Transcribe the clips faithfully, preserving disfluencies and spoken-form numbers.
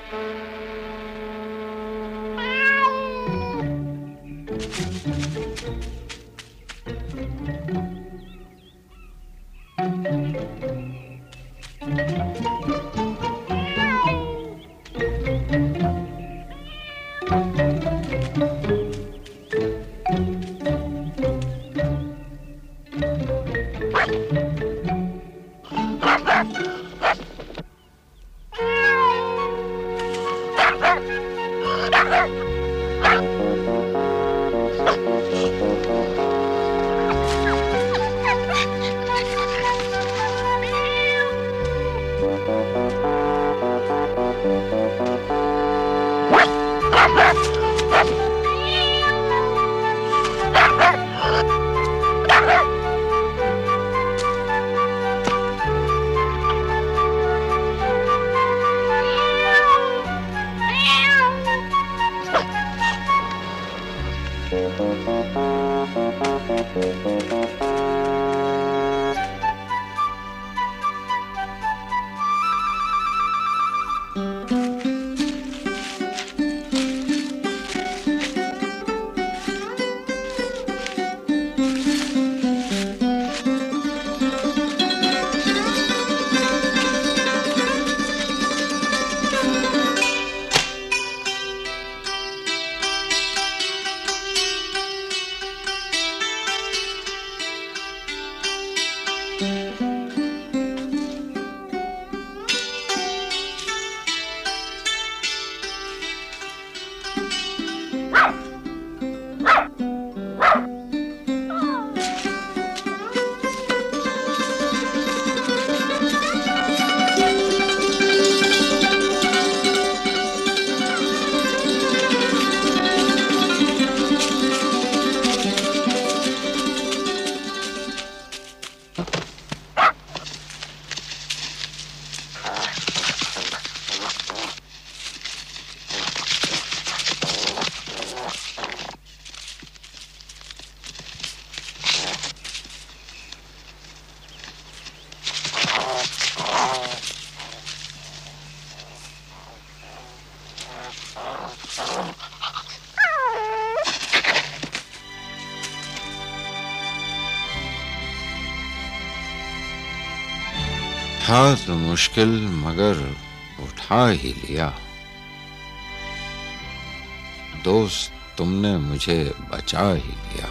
था तो मुश्किल मगर उठा ही लिया। दोस्त तुमने मुझे बचा ही लिया।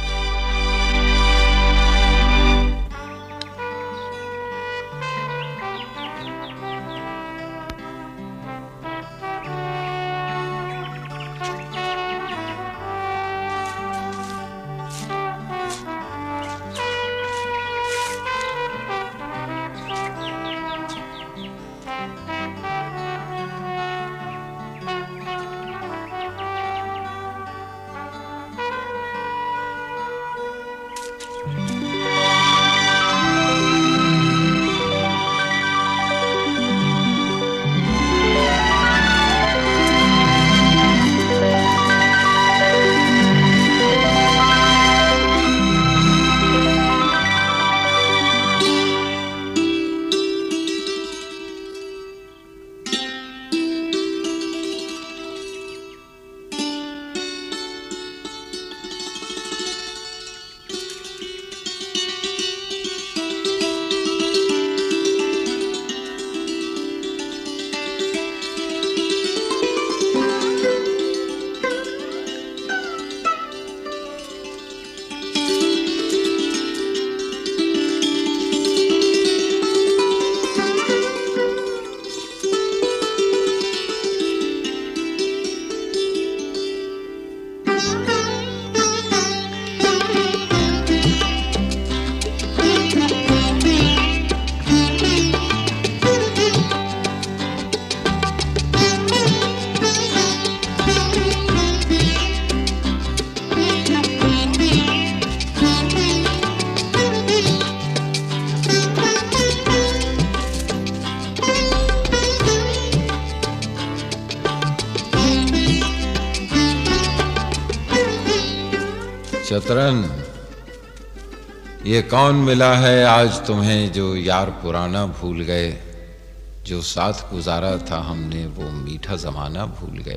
चतरन, ये कौन मिला है आज तुम्हें जो यार पुराना भूल गए। जो साथ गुजारा था हमने वो मीठा जमाना भूल गए।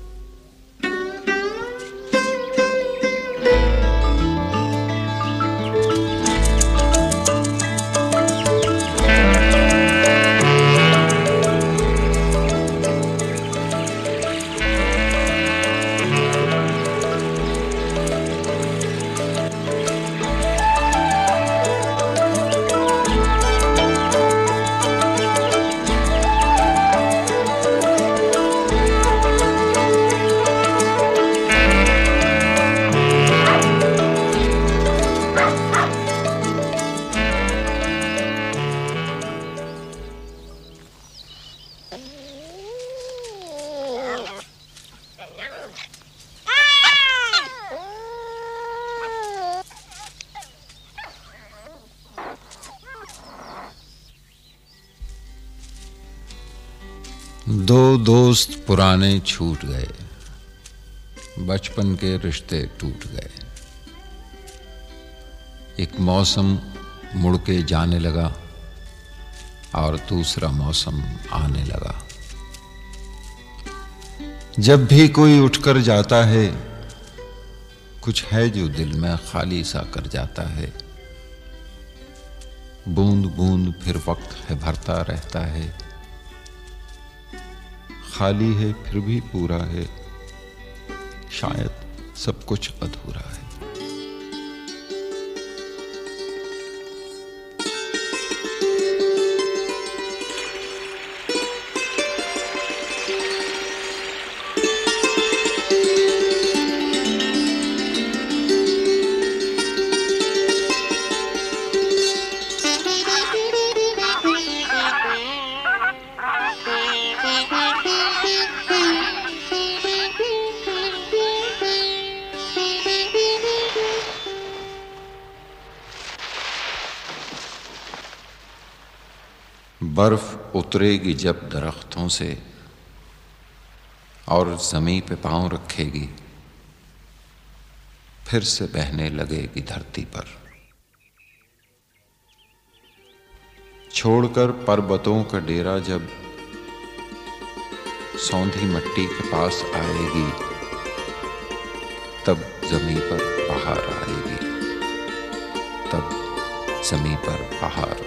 दो दोस्त पुराने छूट गए, बचपन के रिश्ते टूट गए। एक मौसम मुड़ के जाने लगा और दूसरा मौसम आने लगा। जब भी कोई उठकर जाता है, कुछ है जो दिल में खाली सा कर जाता है। बूंद बूंद फिर वक्त है भरता रहता है, खाली है फिर भी पूरा है, शायद सब कुछ अधूरा है। बर्फ उतरेगी जब दरख्तों से और ज़मीं पे पांव रखेगी, फिर से बहने लगेगी धरती पर। छोड़कर पर्वतों का डेरा जब सौंधी मिट्टी के पास आएगी, तब ज़मीं पर बहार आएगी, तब ज़मीं पर बहार